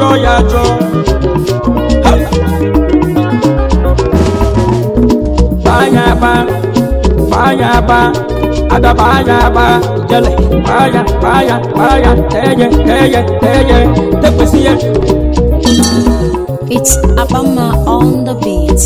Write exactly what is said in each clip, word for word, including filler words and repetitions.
jo ya jo banya ba banya ba ada banya ba jale banya banya banya teye teye teye tepesiye. It's Abama on the beat.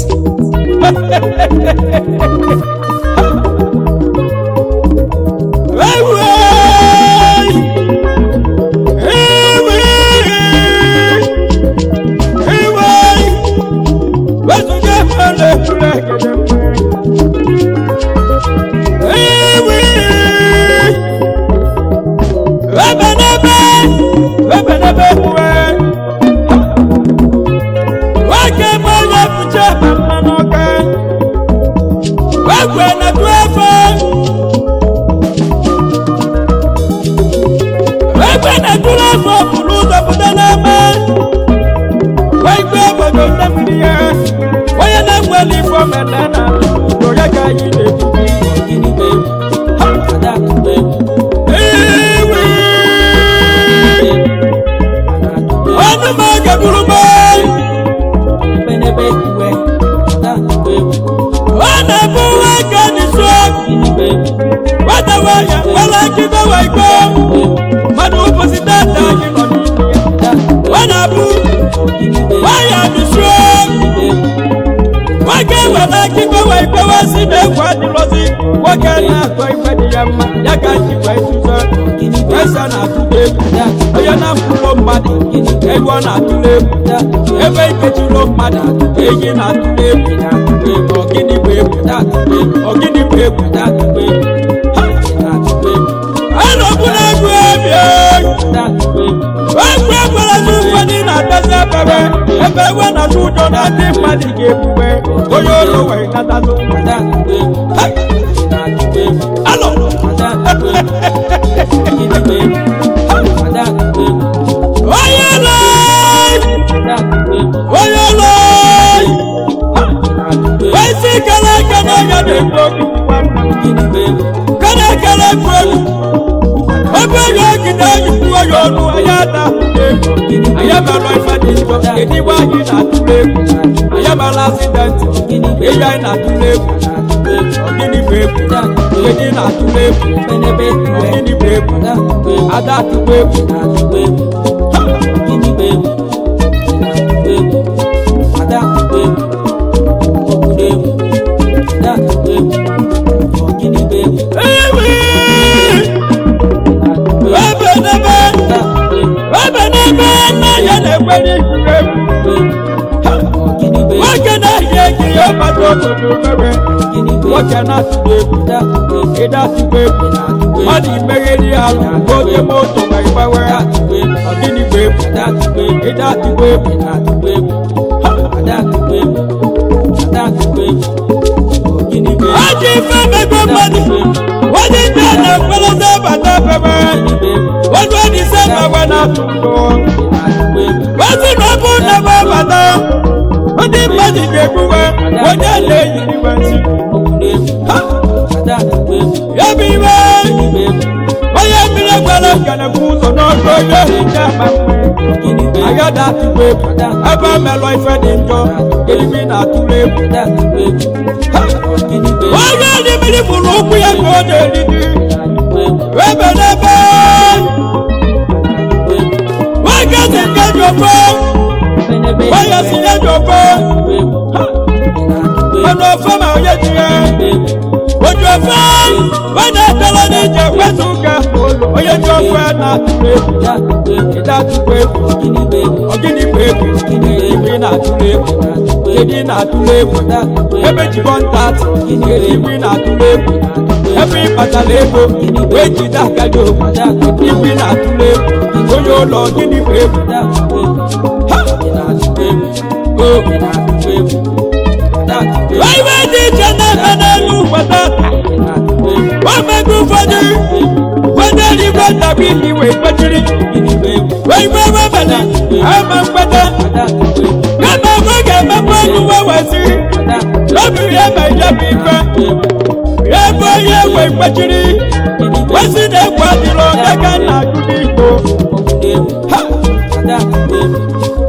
What's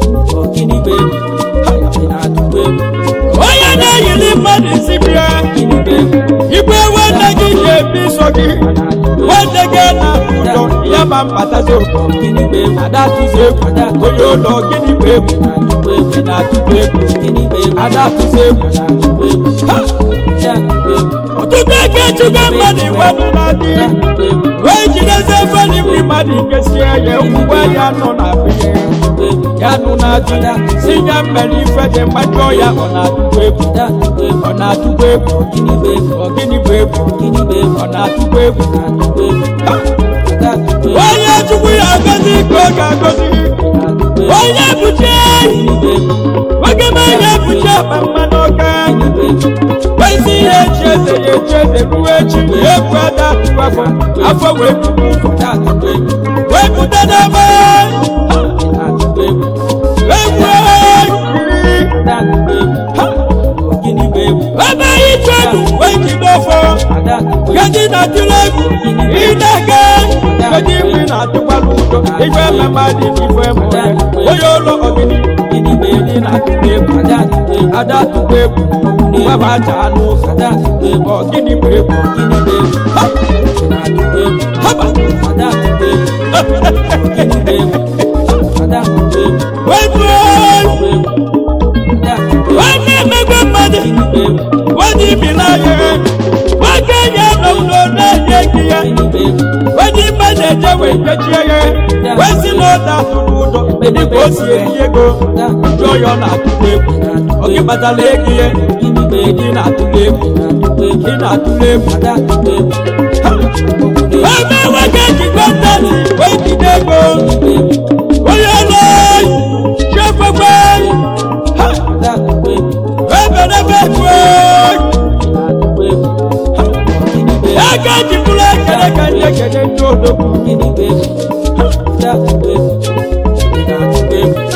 ma mbatazo gini be ada tuze ada oyo lo gini be be na tuze gini be ada tuze ha ya be otuge ke chuga mani wanu na di we jide se fani mi mani ke sia ye uwa ya no na be ya no na di sinya meli fe de majo ya ona tuwe ona tuwe gini be gini be gini be ona tuwe ona tuwe oya tuwe agazi ko ga gozi oya buche wage ma ya buche mama no ka wezi ye cheze ye cheze kuechi ye kwada tuwa afọ we kuta we kuta na ma Baba itwedu wengi dofo Gadi na tulegu Inage Gadi wina tukwaluto Iwe memadi kifwe mwe Oyolo ogini Gini bedi na tulebu Ada tulebu Baba chanu Ada tulebu Gini bebu Gini bebu Na tulebu Haba Ada tulebu Gini bebu Ada tulebu Webu Wani megwe madi Wani bilaye Wake ya nauno na yekiye Wani made jewe kechiye Wesi loda tunudo Bedi kosi yego Joyo na tulebu Oki batale yekiye Bedi na tulebu Bedi na tulebu Wame wake jikontati Weki dego Oyoloi Shefekwe Yakaji kula kala kala kala todo kini be da be da be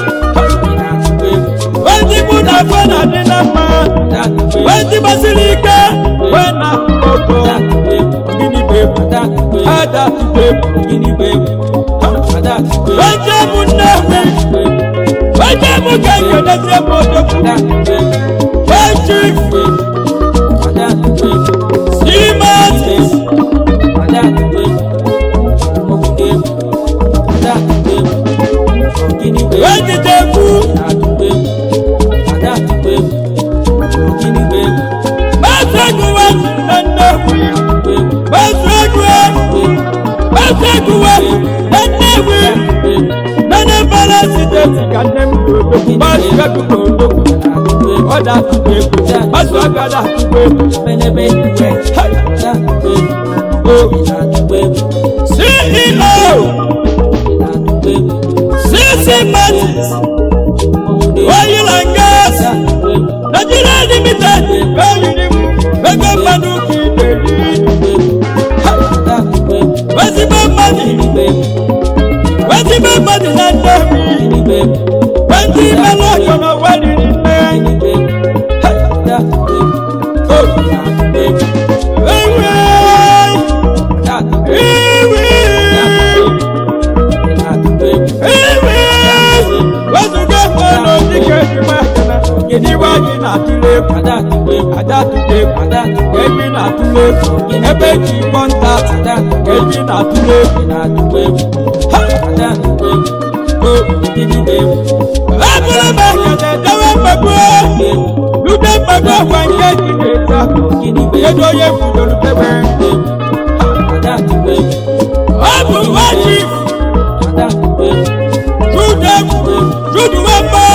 Wadi buda fana nina ma Wadi basilika Wena oto Kini be da be Ada be kini be Ada be Wadi muna Wadi muka kena semo to da be Wadi Ada be Simatis Ada be Okune Ada be Okini be Wadi tebu Ada be Ada be Okini be Basaguwa Nanawi Basaguwa Basaguwa Nanawi Nanabala siteti kanem Basaguwa Oda tuwe Basagada tuwe Benebe tuwe Haida tuwe O ina tuwe C E O ina tuwe Systematis Oil and gas Nigeria Limited Oyinimu Bego Manuki Dedi Haida tuwe Wesiba Mani Wesiba Mani Nandomi Wesiba Lokono Wadi Giniwaji na tule pada tule pada tule pada ebi na tule ebe ji monta pada ebi na tule na tule ha pada tule o ginibe abula ba kana dawe babu lude babu wanje ginibe ginibe edo ye fudo lubebe ha pada tule abu waji pada tule jude jude wamba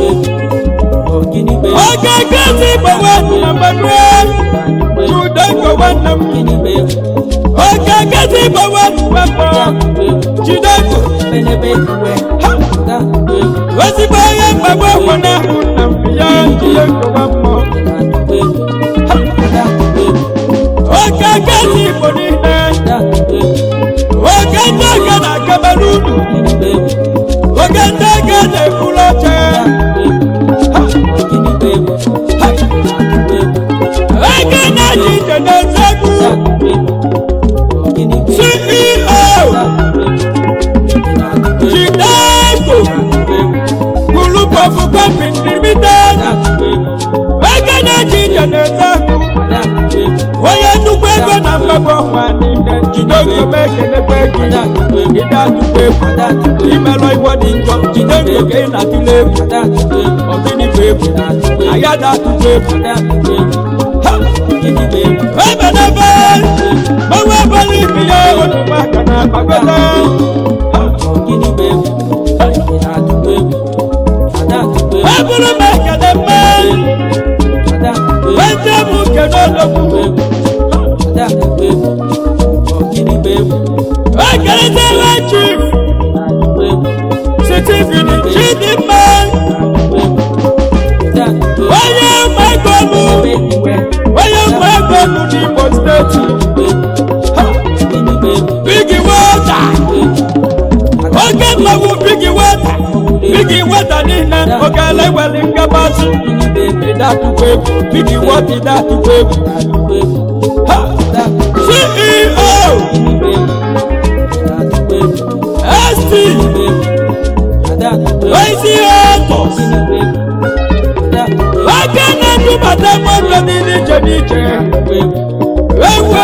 Oga gazi bawa number one, Jude go one number. Oga gazi bawa number, Jude go benebe we. Wasi bawa bawa wana number, Jude go one more. Oga gazi bonina, Oga daga na kabarudu, Oga daga na kulacha. C E O Chicago Group of Companies Limited Wagana Chicago Waya Nukwego na Mbabo Wani Jidengo mekelekwe gị ịda atụkwa egwu imelụ igwe dị njọ Jidengo ka ị na-atụle egwu ọgịnị bụ egwu aya da atụkwa egwu ebe n'ebe gbanwe abalị ibi ya onugbu aka na-akpagota eburu m ekele mme wete m kene ologbu ekeletela chief Stephen Chidimma onye mmegolu onye mmegolu n'Imo steeti Big Water oge mmanwụ Big Water Big Water niile oge eleweli ngabasị ịdatụkwa egwu Big Water ịdatụkwa egwu C E O S T Oisi Autos oge na-edubata mmadụ dị n'iche n'iche ewe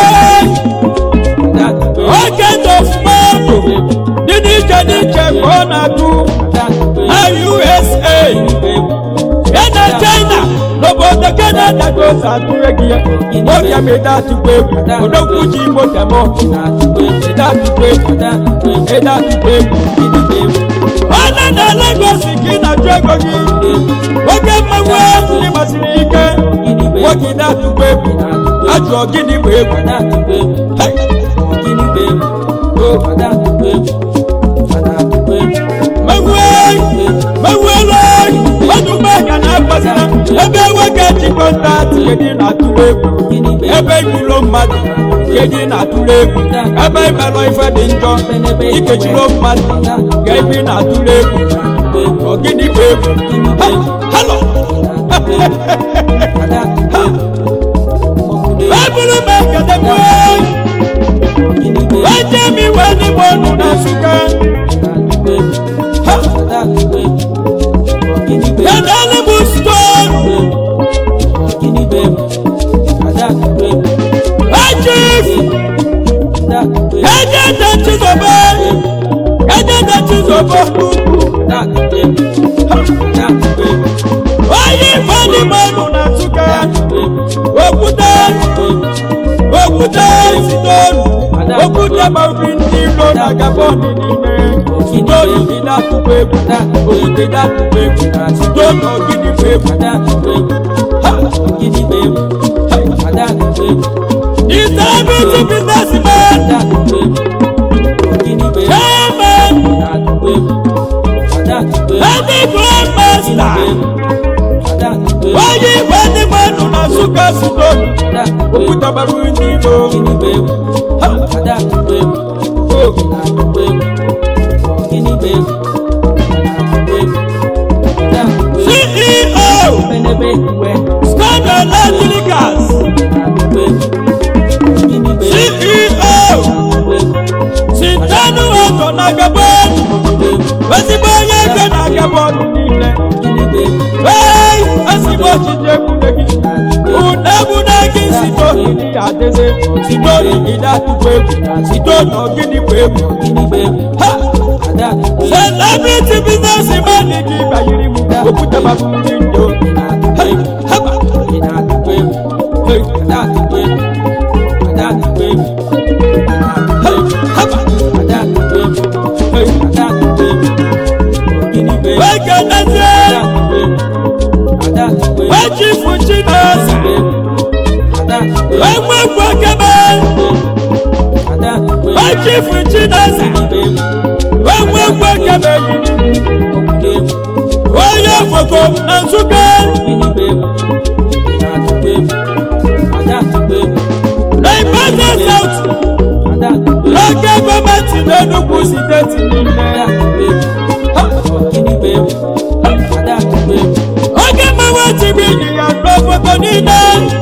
oge ndọfụmadụ dị n'iche n'iche ka ọ na-atụ na U S A ya na China n'obodo Canada ka o si atụrụ gị ya oge ma ịda atụkwa egwu odogwu ji moto m ịda atụkwa egwu ịda atụkwa egwu ọnụ na Lagos ka ị na-achụ ego gị oge mmanwụ ahụ ịmasịrị ike nwoke ịda atụkwa egwu ajụọ gịnị bụ egwu mewuelu ọdụmọ aka na-agbasara ebe nwoke jikọta kedu na-atụrụ egwu ebe igburo mmadụ kedu na-atụrụ egwu ebe imelụ ife dị njọ ikechiro mmadụ ka ebe na-atụrụ egwu ọgịnị bụ egwu halo eburu m ekele m eje m iwe n'ime ọnụ na Nsụka Yadali Buston Ajif Eje da Chizoba Eje da Chizoba Oye fani manu na Nsụka Okwute Okwute Sidon Okwute Maubin Nilo na Gabon n'ime Sidoni ida tukwe kuda Okwute da tukwe kuda Sidoni ogidi kwe kuda Ha ogidi kwe kuda Distributing businessman Chairman Heavy Grandmaster Oye fani manu na Nsụka Sidoni Okwute baru n'ilo Ha C E O Standard Electricals C E O Sintanu Auto na Gabon Wesibo Yeke na Gabon niile Hey, Asibo Chidekudegi Unebunegi Sidoni ni Adeze Sidoni idatukwe Sidoni ogini kwebu Ha! Celebrity business man ni bayiri mu Okwute babu nindo Hey! Haba! Idatukwe Hey! Idatukwe Idatukwe Hey! Haba! Idatukwe Hey! Idatukwe Ogini kwebu Weke neze Wachifu Chinasa Wemwe kwa kebe Wachifu Chinasa Wemwe kwa kebe Oye foko na Nsụka Na Ibadan South Local government na Enugu steeti niile Oge mmanwụ tibi yi ya n'obodo niile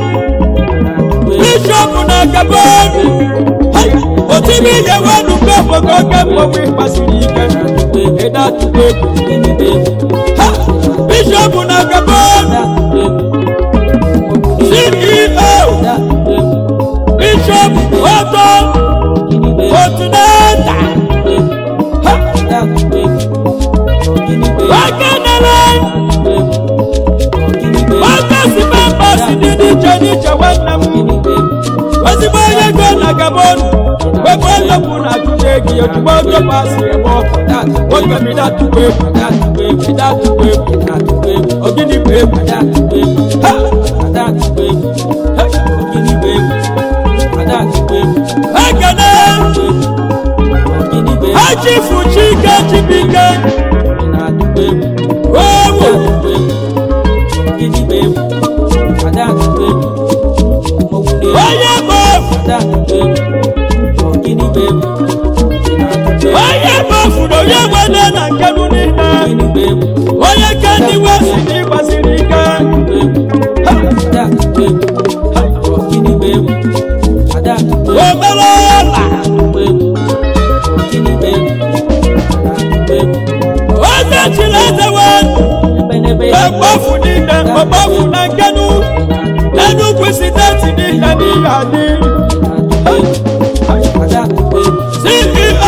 Bishop na Gabon Otibi ye wenu n'obodo oge mmanwụ ịkpasiri ike Ịda atụkwa egwu Bishop na Gabon C E O Bishop Auto you to go to pass your walk. What you me that to wait, that to wait, that to wait, that to wait. Oh, give me wait, that to wait, ha, that to wait. Hey, oh, give me wait, that to wait. I can now. I chief Fuchika, Chipika, that to wait. Oh, give me wait, that to wait. Oh, yeah, boy, that to wait. Oh, give me wait. Oye bafudo ye wana na kanunina. Oye kandi wasini basirika. Omelola. Oze chileze wan. Obafudina, obafuna kanu. Nanu kwisidati ni nani yadi. C E O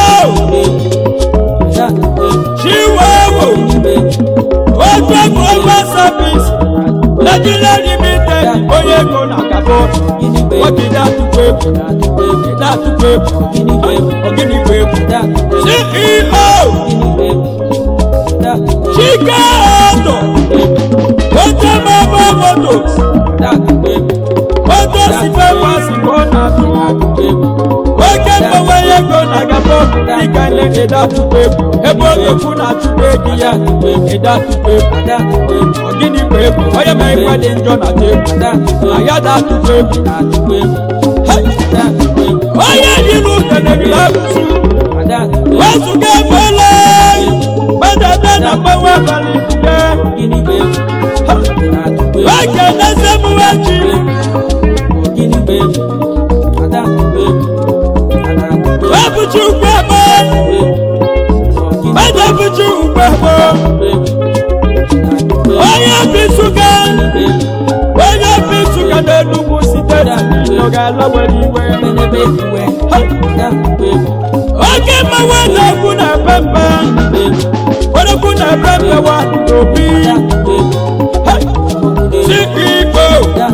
Chihuahua Ojo Global Service Nigeria Limited Oye Gona Kabo Ogi that web that web Ogini web C E O Chika Auto Ojo Mama Motors Ojo Sife Wasi Gona Oge mgbe ya ego na gabo dịka nne ịdatụkwa egwu ebe oge kwu na-atụkwa ego ya ịdatụkwa egwu ọgịnị bụ egwu onye ma ikpe dị njọ na egwu aya datụkwa egwu onye dị n'ụzọ na-ebila abụsụ wezuga egbela gbadada na mgbanwe abalị ya oge na-eze mwechi Abuju gbẹ̀bọ̀, ẹ̀jẹ̀ abuju gbẹ̀bọ̀. Onye fi suga, onye fi suga n'Enugu siteti n'oge alawere iwe. Oge mmanwụ na-ekwu na pempe, onekwu na pempe wa n'obi. C E O,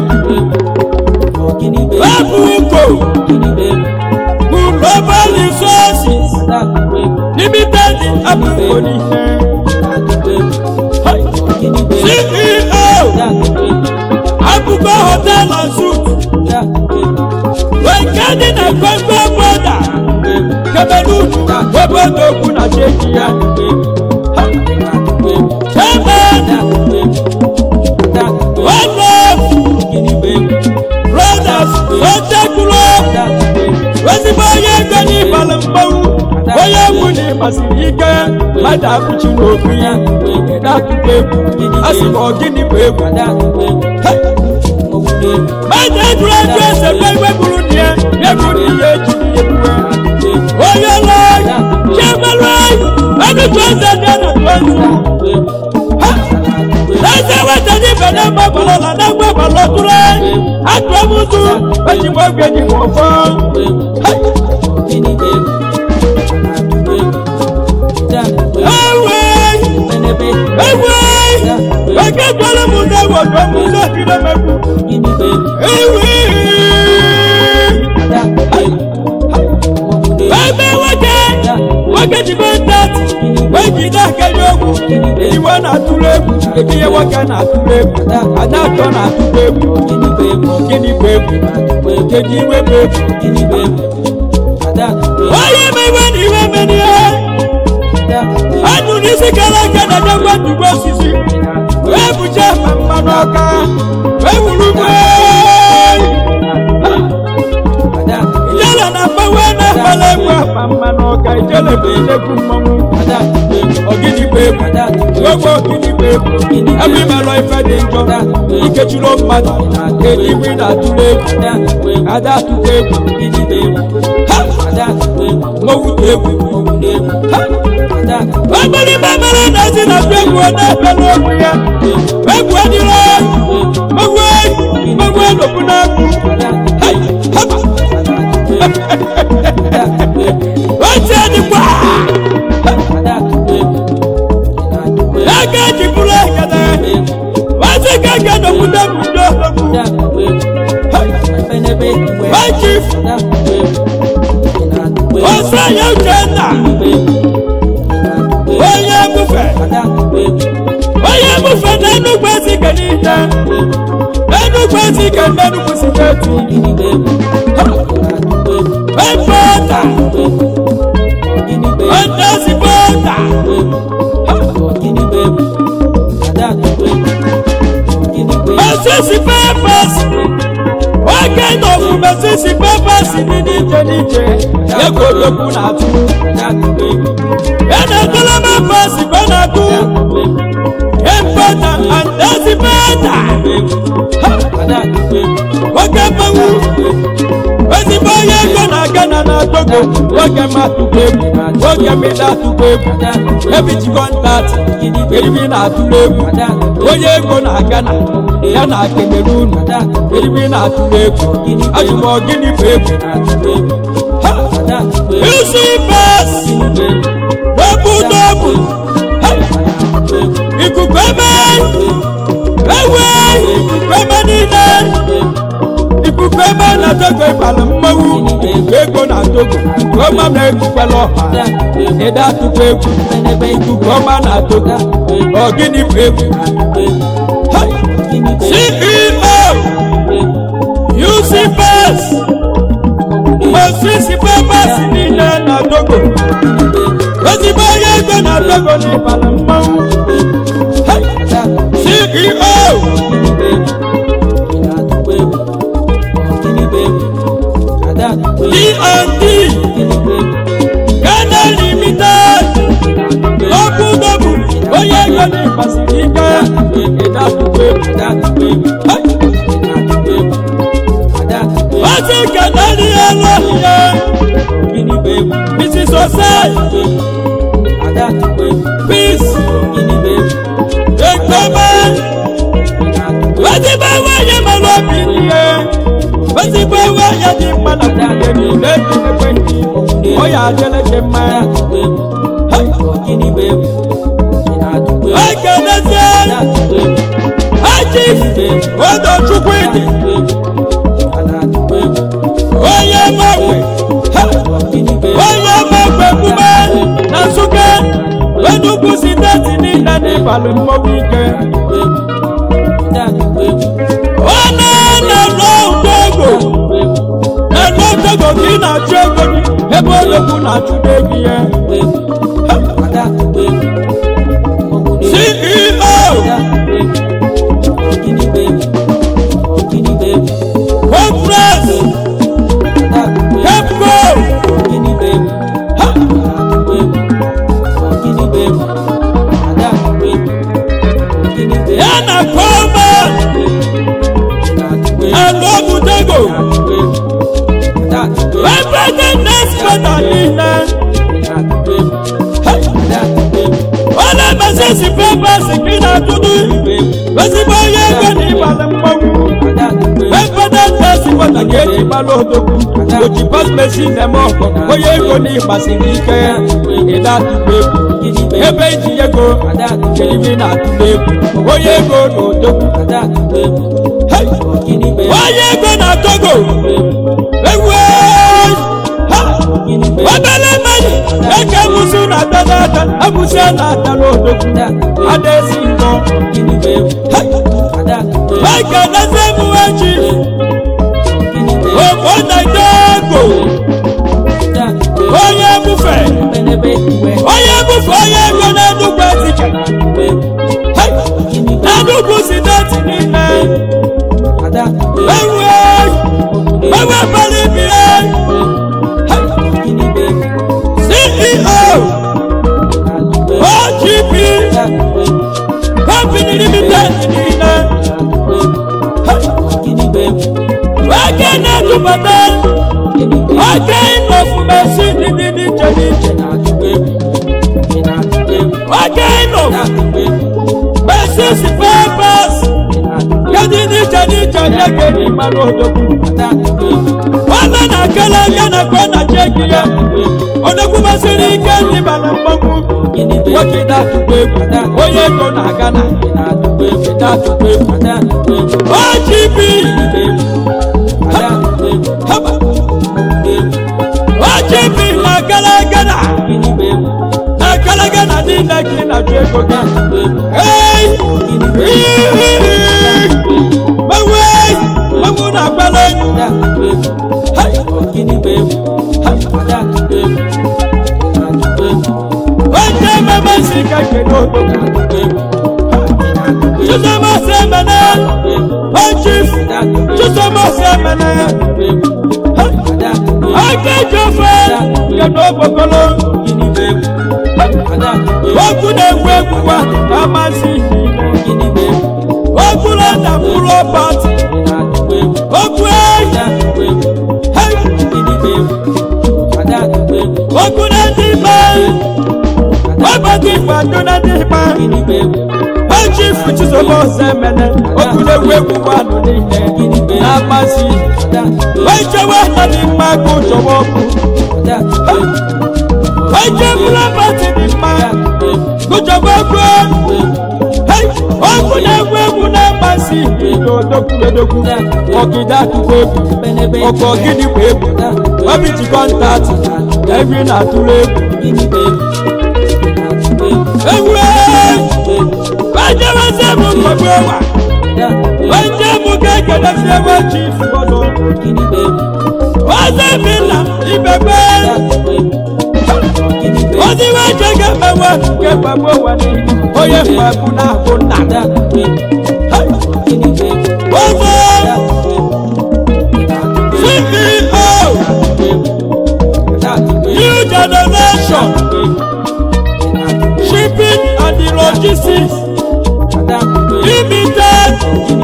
Babu Uko. Global Resources Limited Abukoni C E O Abuko Hotel and Suit Wekadi na Kwekwe Boda Kebelu Webodo Kuna Chekia Chairman One Love Brothers Otekuro Wesiba ye gani balambawu Oye muni masirike Mada kuchi n'obi Eda tukwe Asibo gini kwebu Mada kura kwese kwewe buru nye Yebu niye jini yebuwe Oye lai Chemalwai Adi kwese dena kwese Lese wete ni bene mbabalola Nangwe balotule Atwe mutu Wechi mwege ni mwofo Akẹ́kọ̀ọ́ mú náwó tó mú sókìlẹ̀ mẹ́kù. Bẹ́ẹ̀ wọ́kẹ́ wọ́kẹ́ ti bẹ́ẹ̀ tààtì wẹ́jì náà kẹ́jọ́ kù. Ìwọ náà túlé kù, èkìyẹ wọ́kẹ́ náà túlé kù. Adájọ́ náà túlé kù. Kíni bẹ́ẹ̀kù, kejì ìwé bẹ́ẹ̀kù. Wáyé mẹ́wẹ́ ni ìwé mẹ́ni ẹ́. Adùn ní sí kẹ́lẹ́kẹ́ náà jẹ́ wọ́n dùgbò sísí. Webu jema manoka Webu lukwe Ijele na mawena Balekwa manoka Ijele bile kumamu Ogini webu Webu ogini webu Ebi melo ife dinjo Ike chulo mmadụ Edi wina tulebu Ada tulebu Ha Mowu tebu Ha Wabali mamara nazi na pebu Wanapelu ogu ya Pebu adilo Magwe Magwe lopunaku Hai Hapa Wache adikwa Aka jibula kata Wache kaka lopunaku Hai Wachifu Wasa ya ukenda Ezi ka ndenu kusinetu Epota Ondasi pota Mesisi pepas Wakendo fu mesisi pepas Nidije nije Yeko yoku natu Yana tula mefasi Kona tu Epota Ondasi pota Wakapawu Wezi boye kona gana na togo Wakema tupebu Wakemida tupebu Ebi chikontati Eribi na tulebu Oye kona gana Yana Cameroon Eribi na tulebu Ajumo gini pebu You see pass Dobu dobu Ikukweme Ewe Ikukweme nine Ikukweme na togo ipala mmawu Eko na togo Koma na ekukwele ọha Ida tupebu Ikukoma na togo Ogini pebu C E O U C Pass Masisi Papas Nina na togo Wezi boye ego na togo ni ipala mmawu C E O D and D Ghana Limited Dobu Dobu Oye Gani Pasifika Wasi Kanani Alohiye Missus Osai Peace Ekoma Wasi Bawa Yemalopiniye Wasi Bawa Yadimana Kageni Leti Nekwendi Oya Adele Kema Akenese Aji Odo Chukwidi Oye Magwe Oye Magwe Kume Nasuke Wenuku Sitati Nina Nipale Mwike Wana na Long Togo Na Long Togo Kina Chego Ebo Loku na Chudegi C E O Conference Kepco Yana Koma Alobu Togo Represent next Katalina Wala Masisi Pepas Kina Tudu Wasi boye Gani Balambawu Represent next Katalina Balotoku Oji pass machine Nemoko Oye Goni Basinike Ida Tubeku Ebe Ijiyego Kilimina Tubeku Oye Gono Toku Oye Gona Togo Ewe Wabele mani Eke musu na tadata Abusia na talodoku Adesi no Wake nase muwachi Okwanda Togo Oye bufe Oye bufe Oye gona dukwe zike Naduku sidati nina Ewe Ewe palibiye C E O O G P Company Limited Nina Wake na tupata Wake inofu Mesi Nini Jeniche Wake inofu Mesi Si Pepas Kadini Jeniche Yeke ni Marodoku Wala na kala yana Kona Jeki ya Onakuba Sirike ni Balambamu Wakida Tubeku Oye Kona Gana Wakida Tubeku O G P Haba O G P na kala gana Na kala gana Nina kina Jeko Hey Mawe Jusama semene, one chief. Jusama semene. Ake jofe, kano bokolo. Oku na webu wa amasi. Oku na na fulo party. Oku hey. Oku na diba. Oku diba na diba. Chief Jusama semene, oku na webu wa amasi. Wajawa na di mago jowoku. Wajawa na pati di mago jowoku. Hey, oku na webu na amasi. Doku doku, okida tuwebu, okogidi webu. Wabiti contact, every na tulebu. Ewe, wajawa semu mwewa. Wajamu keke na sewa chief bozo. Waze mina ibebe. Wazi wajege mewa kepa mwewa ni. Oye mbabuna kuna. Wazo C E O New Generation Shipping and the Logistics Limited.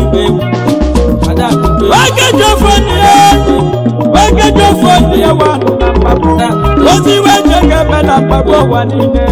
Package of money, package of money, one number. Losi weje keme number one in there.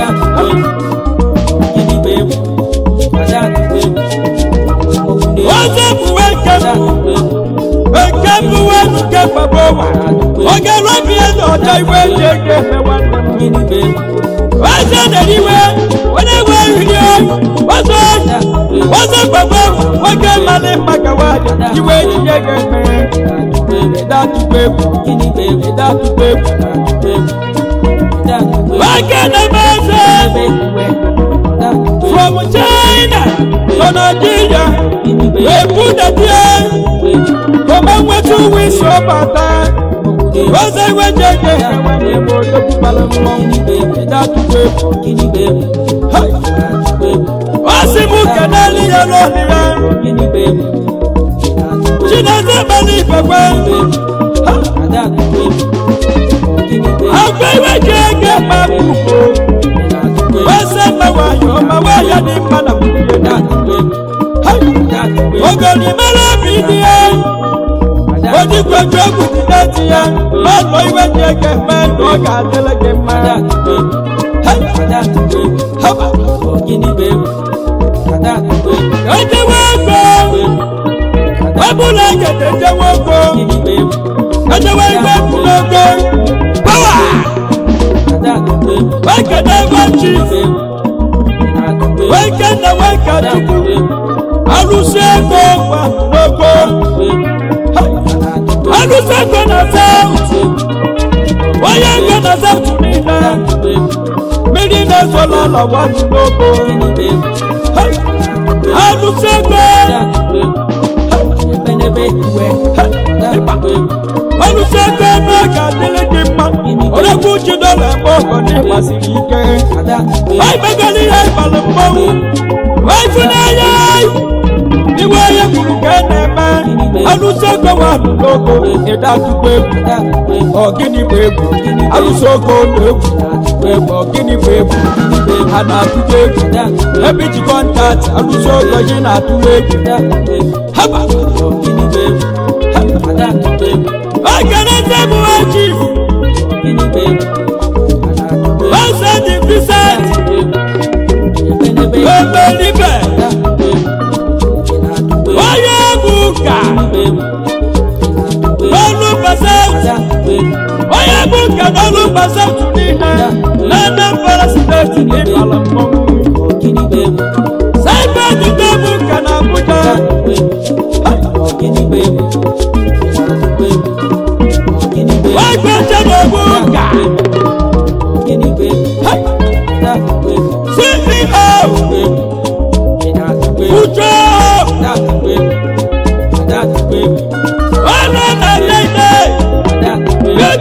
What's up, welcome? Welcome to one capable. Okay, right here, no, I will take one. What's up, anywhere? Whatever you do, what's up? What's up, Baba? What can I let my God? You wait, you get me. That's the baby, that's the baby. Why can't I say from China to Nigeria? We put the day from a way to win so bad. Was I went to get when they were the Palamon? That's the baby. What's the book and only alone? She doesn't believe a word. How can we get my people? What's up, my wife? My wife, I didn't want to be that. Oh, God, you better be there. What you got to do with that here? Not my way to get mad. Oh, God, tell again, man. How about Guinea baby? I don't want to go. I would like it. I don't want to go. I don't want to go. Power! Why can I watch it? Why can I wake up to go? I will say go, no go. I will say go na south. Why am I gonna south to me now? Maybe that's all I want to know. I will say go. I will say go back and tell him, or I put you down and walk on him as he can. I beg a little help. Why for I? The way you can man, I will so go on logo, get out to web or guinea babe. I will so go web or guinea babe. And I to web, happy to contact, I will so go in at to web. How about guinea babe? I cannot say more chief. Guinea babe. I said the present. Baby, Oyabuka, Olu Basauta, Oyabuka, Olu Basauta, Nana Parasite, Nipalamon, Saiba to Tabuka, Nabuja, why can't you Nabuka? C E O, Pujo.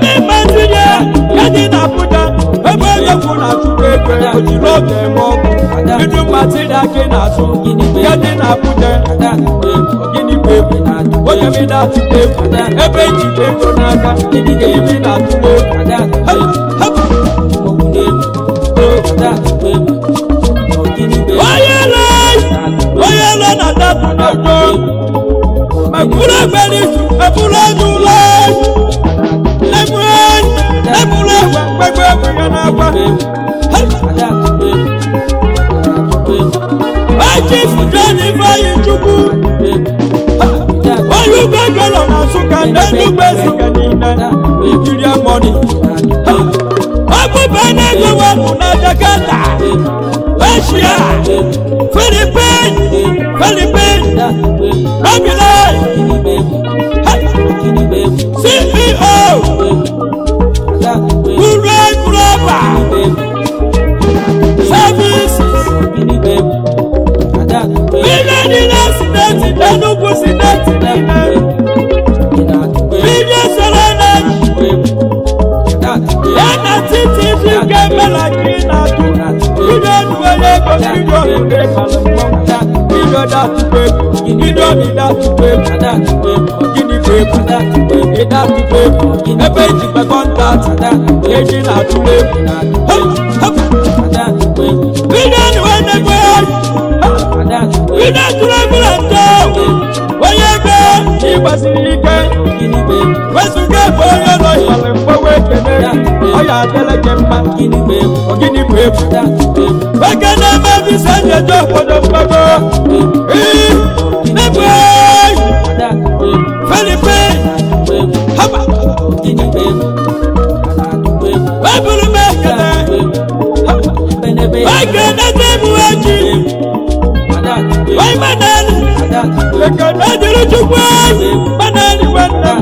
Get in Abuja, everybody who has to pay for the love them all. gị na-azụ ya dị na Abuja gịnị bụ egwu onye mi na-atụkwa egwu ebe njide ego n'aka imi na-atụkwa egwu onye le onye le na-adapụ n'ọjọ ma kwuru egbe n'izu eburu ego ụlọ eburu eburu egbe mgbegbe egwu ya na-agba Chief John Ifeanyi Chukwu onye ugbo gọlọ na Nsụka n'Enugwu Ezike niile Nigeria money ọgbụgba na-ego wepụ na Jakarta Russia Philippines Philippines Babylon C E O Ure Global Services Billion State Enugu State Billion Solana Yana Titi Kamela Kina Billion Wele Billion Billion that way Billion that way Guinea way that way Ebe jipe contact Eji na tule Billion Wele We don't travel and go. When you go, you must be again. Where's the girl for your life? I'm waiting. I am telling them, Guinea babe, or Guinea babe. Why can I maybe send your job for the mother? Eh, never. Philippines, Haba, Guinea babe. Why will you make it? Why can I tell you? Why manani? Lekana dulu chukwa. Manani wanda.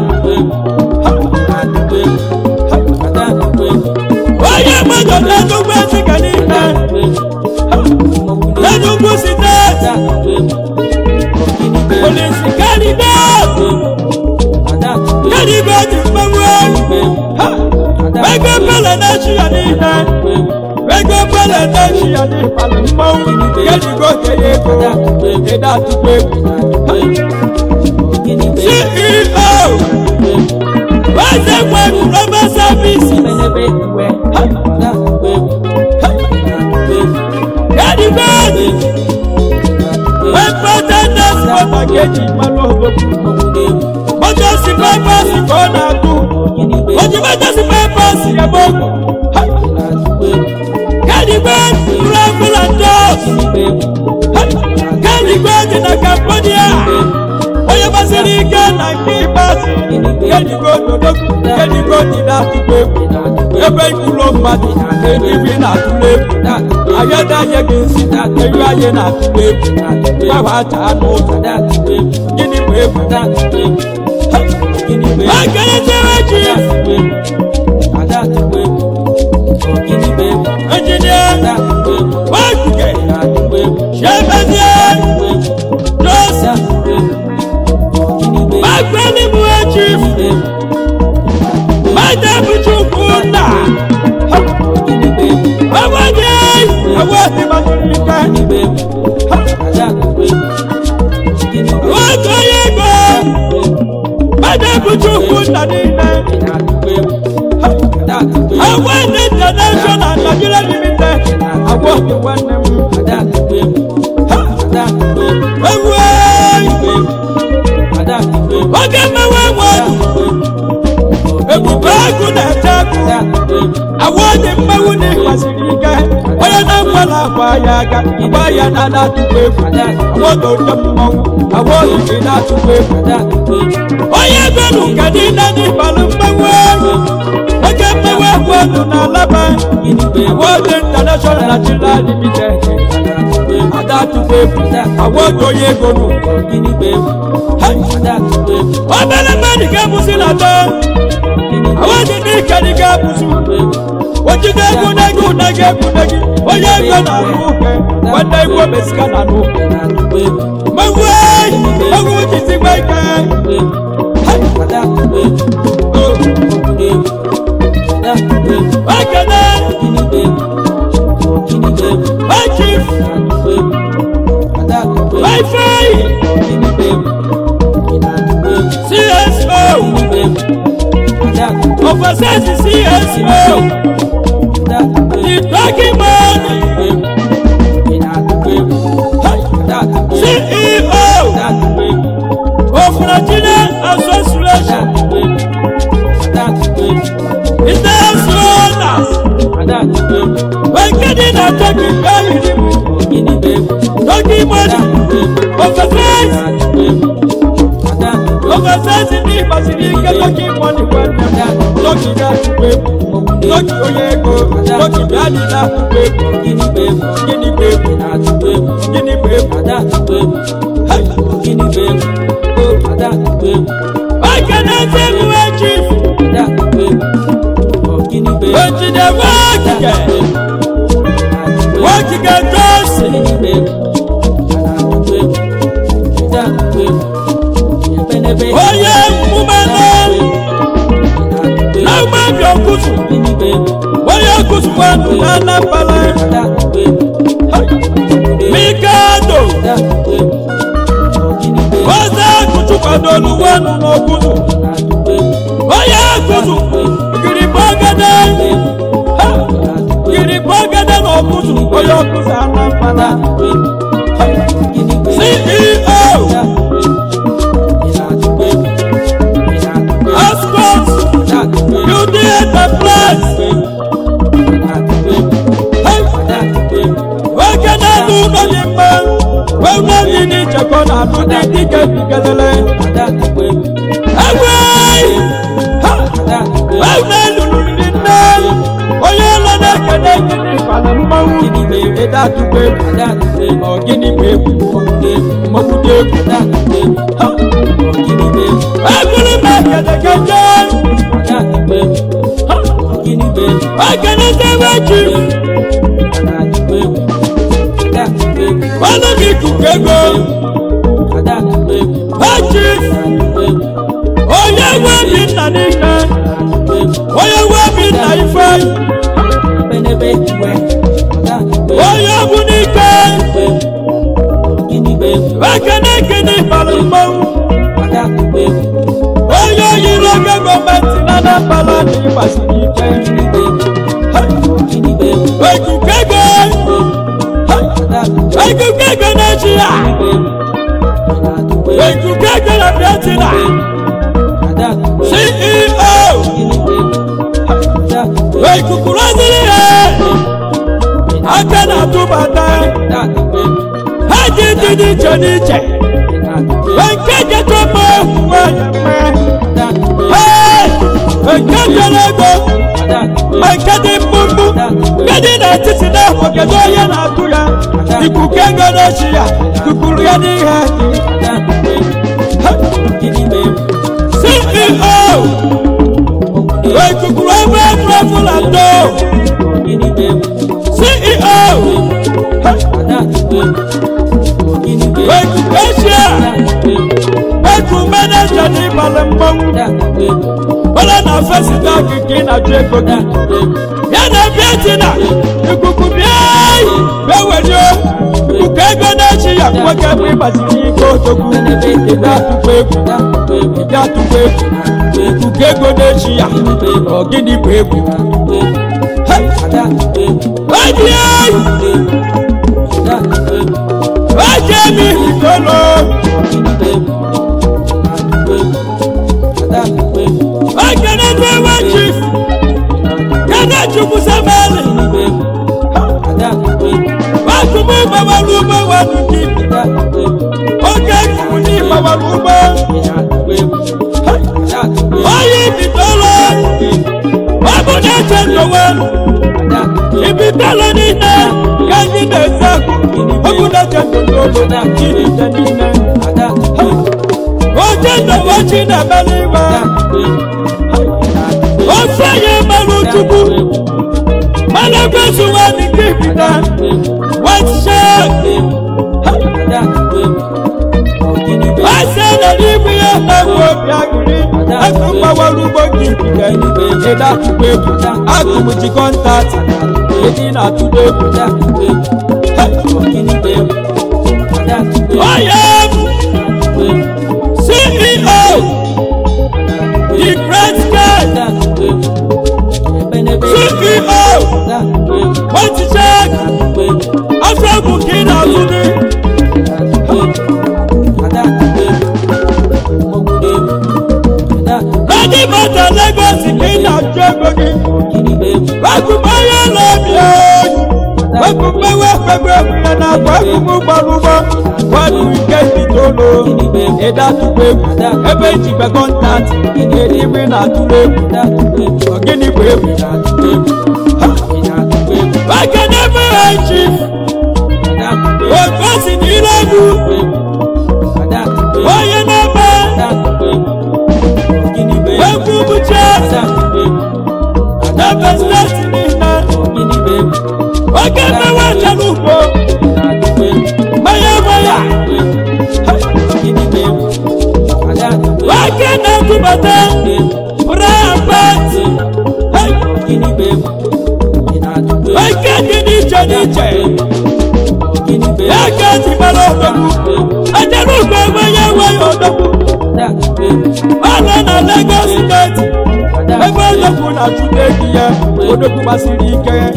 Why am I not going to go to Canada? Let us go sit down. Police Canada. Canada is my way. Wake up, Nashia. Wake up, Nashia. Get you go to Yeko. Get out to pay. C E O. What's that way from a service? Get you go. When Patandas from a getting Manobo. What does the purpose go now do? What do you want to purpose in a book? Can you go to Ramble and Dogs? Can you go to the Cambodia? Oh, you must see again and keep us. Can you go to the Can you go to that people? Every full of money, they live in that live. I get that you can see that they are in that live. My heart, I know that. Guinea way for that. I can't tell you. I got to wait. Guinea baby, engineer, what you get? Shepherd, Joseph, my friendly boy, chief, my devil, Chukuna. I want you, I want him at the baby. What are you going? My devil, Chukuna. I want international Nigeria limited. I want the one them. Okay, my one. I want the Mawuni Basilica. I am well up by Yaga, by another to pay for that. I want to jump on. I want to get out to pay for that. I am going to get in any balloon. I get my work on Alaba. World International Nigeria Limited. I got to pay for that. I want to go to Guinea baby. I'm a man, Gabusin. I want to make a Gabusu. What you get when I go, I get when I get. Oh, yeah, one day, what is going on? My way, I want to see my guy. I can I chief C S O oversize C S O the talking man C E O of Nigerian Association international when getting a talking money talking money oversize oversize in the facility talking money when talking that way talking oyego talking daddy that way guinea babe guinea babe guinea babe that way hey guinea babe oh that way I can say we chief that way oh guinea babe when the work again work again just guinea babe that way oh yeah woman now man your kusu oh yeah kusu one na pala mikado waza kuchu kadolu wanu no kusu oh yeah kusu giri bagada giri bagada no kusu oh yeah kusu na pala C E O you did the place. What can I do? Nothing, man. Well, not in each other. I do the ticket together. Away! Well, then, you didn't know. Oh, you're not a Canadian. I'm a monkey, baby. That's the way. Or guinea baby. Monkey, that's the way. I will make it again. I can't say what you wanna be to go. Oh, yeah, we're in the nation. Oh, yeah, we're in the fight. Oh, yeah, we're in the I can't get it for the moment. Oh, yeah, you look at government in another balance. Hey, you can't go. Hey, you can't go. Hey, you can't go. C E O. Hey, you can't go. I cannot do bad. I did the journey. When can you come on? Hey, when can you go? When can you move? Get in at this enough for the way and out to ya. You can go to Shia. You could really have C E O. When you grab a travel and go. C E O. When you Asia. When you manage your name, well, I'm not first dog again. I drink for that. Yana Vietna, you could be where were you? You can't go to Chia. What can we but you go to that to pay that to pay? You can't go to Chia or Guinea baby. Hey, I can't be I cannot be what chief. Cannot you put some money? What to move our rumor? What to keep that? Okay, you need our rumor. Why if it's all on? Why would I tell you one? If it's all on it now, can you know exactly? Why would I tell you that? Oh, just the watching a believer. Oh, say you Malutubu. Malabasu and the Kipita. What shot? I said that if we have that work, I come our Ruboki. That's the way. I come with the contact. Getting out to the I am C E O, the great guy, C E O, what is that? After booking out today. Ready for the Lagos in our Germany. Welcome my love you. Welcome my welcome and I welcome my what we get it all over. A that way, a baby by contact, a even at the way, or guinea baby. I can never achieve what was in Iran. Oh, you never. Welcome to church. Never starting in that. Okay, my watch and look. Maya, Maya. Why can't I do better? Brown bats. Why can't you need your nature? I can't see my own. I don't know where you are. All on a Lagos State. Ever the food at today here. For the Kumasiri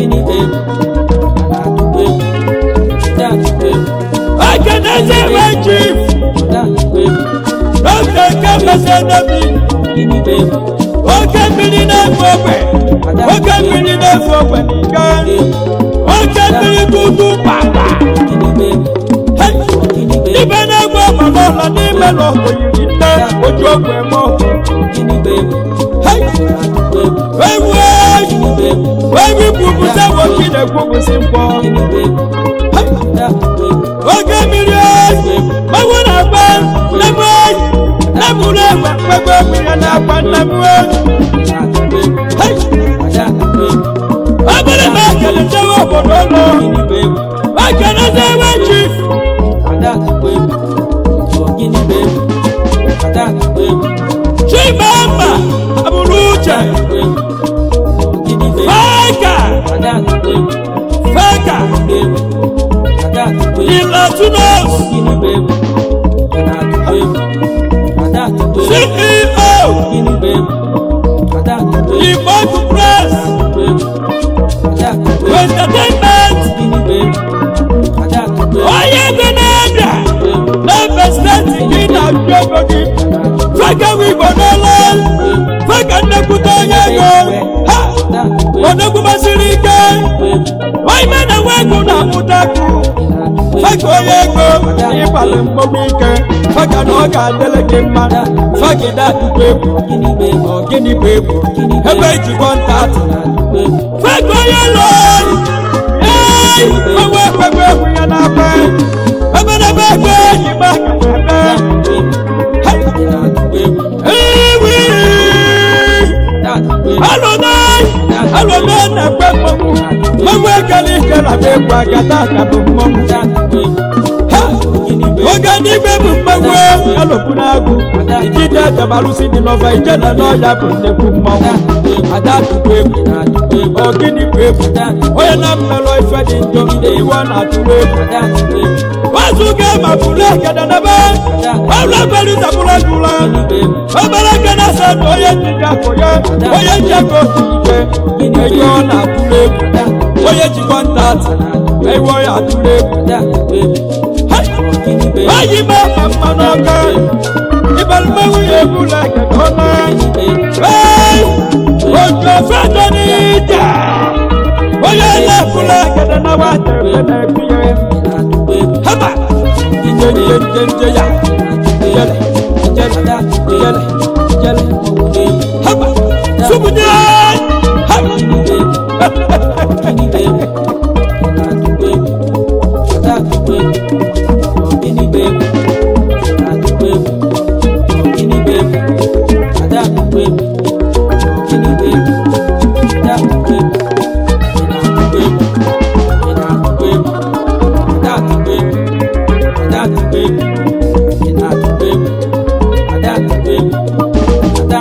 I can answer my chief. Don't take up a set of me. What can be in a moment? What can be in a moment? What can be to do, Papa? Even a woman on a name of you. Ojú ọgbẹ mọ. Wẹ́wẹ́ wẹ́wẹ́ gbogbo sáwọ́ kí lè gbogbo sí pọ̀. Oge mi rí ẹ́, báwo náà gbẹ́ lẹ́mú ẹ́, lẹ́mú rẹ̀ pẹ́pẹ́ mi rẹ̀ náà pa lẹ́mú ẹ́. Abúlé máa kẹ̀lé sẹ́wọ́ bọ̀dọ̀ lọ. Máa kẹ̀lé sẹ́wọ́ jì. Chimamba Aburuja Faka Faka Ilatunos C E O Iboku Press Entertainment Oye Gonada Never starting in our Germany Faka we bonolo, faka nakuta yego, ha, bonogu basirike, why man a wego na mutaku, faka yego, ipale mbomike, faka noga deleke mana, faka datu pepu, or guinea pepu, hebe ji contact, faka yelo, hey, mawe pepe kuyana pe, hebe na pepe yibaka pepe. Alonai, alonai na pepo. Mama kali kala pepo agata kabu mom. Ha, ogani pepo mama alokunagu. Ijide tabalusi di lova ijeda no ya punte kumom. Adatu pepo, ogini pepo. Oya na melo ifedi njo iwa na tuwe. Wazuke mapule kada na ba. Wala bali tabula dula. Wala kana sa oye tija koye. Oye jago tije. Eyo na tule. Oye jikontat. Eyo ya tule. Hey. Ayi ma mama noka. Ibal mawu ye bula kadona. Hey. Ojo feto ni ja. Oye la bula kada na wa tepene kuye. Haba. Ije ije ije ya. Jele jele jele jele. Haba. Sumunya. Haba.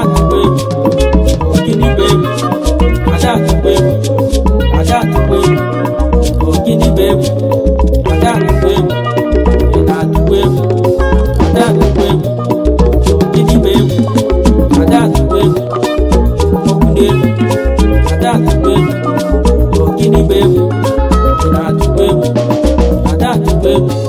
Wait. ise